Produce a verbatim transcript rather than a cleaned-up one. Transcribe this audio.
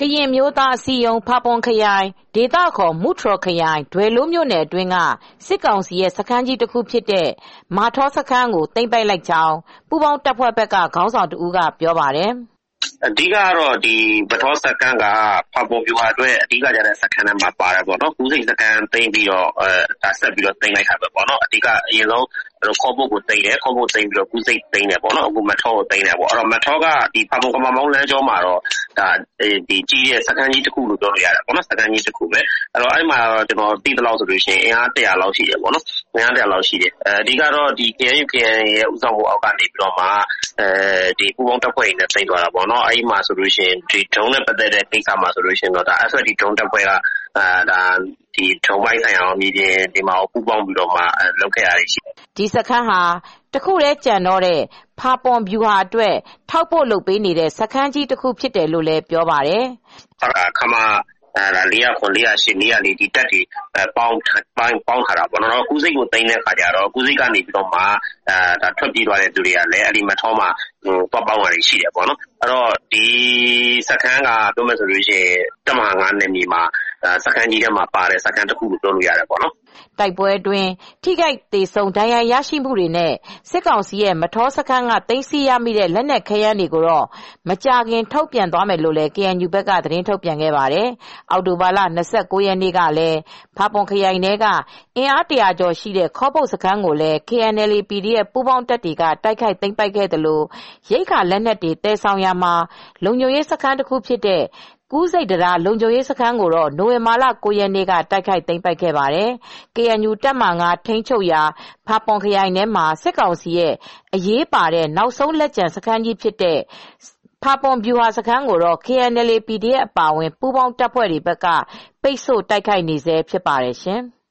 ရင်မျိုးသားအစည်းအရုံးဖာပွန်ခရိုင်ဒေသခေါ်မူထရော်ခရိုင်ဒွယ်လိုးမြို့နယ်အတွင်းကစစ်ကောင်စီရဲ့စခန်းကြီးတစ်ခုဖြစ်တဲ့မာထောစခန်းကိုသိမ်းပိုက်လိုက်ကြောင်းပူးပေါင်းတပ်ဖွဲ့ဘက်ကခေါင်းဆောင်တဦးကပြောပါတယ်အဓိကတော့ဒီပထောစကန်ကဖာပွန်ပြူဟာအတွက်အဓိကကြတဲ့စကန်ထဲမှာပါတယ်ပေါ့နော်ကူးစိတ်စကန်သိမ်းပြီးတော့အဲဒါဆက်ပြီးတော့သိမ်းလိုက်တာပဲပေါ့နော်အဓိကအရင်ဆုံးခေါ်ဖို့ကိုသိမ်းတယ်ခေါ်ဖို့သိမ်းပြီးတော့ကူးစိတ်သိမ်းတယ်ပေါ့နော်အခုမထောကိုသိမ်းတယ်ပေါ့အဲ့တော့မထောကဒီဖာပွန်ကမမောင်းလမ်းကျောမှာတော့ဒါဒီကြီးရဲ့စကန်ကြီးတစ်ခုလို့ပြောလို့ရတယ်ပေါ့နော်စကန်ကြီးတစ်ခုပဲအဲ့တော့အဲ့မှာကျွန်တော်သိသလောက်ဆိုလို့ရှိရင်အင်အားတစ်ရာလောက်ရှိတယ်ပေါ့နော်အင်အားတစ်ရာလောက်ရှိတယ်အဲအဓိကတော့ဒီ K N U K N ရဲ့ဥဆောင်မှုအောက်ကနေပြီးတော့မှအဲဒီပူပေါင်းတပ်ဖွဲ့တွေနဲ့သိမ်းသွားတာပေါ့နော်အဲ့မှာဆိုလို့ရှိရင်ဒီဒုံးနဲ့ပတ်သက်တဲ့ကိစ္စမှာဆိုလို့ရှိရင်တော့ဒါ S W D ဒုံးတပ်ဖွဲ့ကအဲဒါဒီဒုံးပိုင်းဆိုင်ရာအမြင်ချင်းဒီမှာပူပေါင်းပြီးတော့မှလုပ်ခဲ့ရတယ်ရှိဒီစခန်းဟာတခုတည်းကြံတော့တဲ့ဖာပွန်ဗျူဟာအတွက်ထောက်ပို့လုပ်ပေးနေတဲ့စခန်းကြီးတစ်ခုဖြစ်တယ်လို့လည်းပြောပါတယ်ခမအဲဒါလေးရခွန်လေးရရှင်းလေးရလေးဒီတက်တွေပေါင်းပိုင်းပေါင်းထားတာပေါ့နော်ကူးစိတ်ကိုသိမ်းတဲ့ခါကျတော့ကူးစိတ်ကနေပြီးတော့မှအဲဒါထွက်ပြေးသွားတဲ့သူတွေကလည်းအဲ့ဒီမထောမှာဟိုပေါက်ပေါင်းရရှိတယ်ပေါ့နော်အဲ့တော့ဒီစခန်းကပြောမယ်ဆိုလို့ရှိရင်တမဟာငါးနယ်မြေမှာစခန်းကြီးထဲမှာပါတဲ့စခန်းတစ်ခုလို့ပြောလို့ရတယ်ပေါ့နော်တိုက်ပွဲအတွင်းထိခိုက်ဒေဆုံးဒဏ်ရာရရှိမှုတွေနဲ့စစ်ကောင်စီရဲ့မထောစခန်းကသိမ်းဆည်းရမိတဲ့လက်နက်ခဲယမ်းတွေကိုတော့မကြာခင်ထုတ်ပြန်သွားမယ်လို့လည်း K N U ဘက်ကသတင်းထုတ်ပြန်ခဲ့ပါတယ်။အောက်တိုဘာလ၂၉ရက်နေ့ကလည်းဖာပွန်ခရိုင်ထဲကအင်အားတရာကျော်ရှိတဲ့ခေါပုတ်စခန်းကိုလည်း K N L A P D F ပူးပေါင်းတပ်တွေကတိုက်ခိုက်သိမ်းပိုက်ခဲ့သလိုရိက္ခာလက်နက်တွေတည်ဆောင်ရာမှာလုံခြုံရေးစခန်းတစ်ခုဖြစ်တဲ့ကူးစိတ်တရားလုံခြုံရေးစခန်းကိုတော့နိုဝင်ဘာလ၉ရက်နေ့ကတိုက်ခိုက်သိမ်းပိုက်ခဲ့ပါတယ်။ K N U တပ်မဟာငါးထိန်းချုပ်ရာဖာပွန်ခရိုင်ထဲမှာစစ်ကောင်စီရဲ့အရေးပါတဲ့နောက်ဆုံးလက်ကျန်စခန်းကြီးဖြစ်တဲ့ဖာပွန်ဗျူဟာစခန်းကိုတော့ K N L A P D F အပါအဝင်ပူးပေါင်းတပ်ဖွဲ့တွေဘက်ကပိတ်ဆို့တိုက်ခိုက်နေဆဲဖြစ်ပါတယ်ရှင်။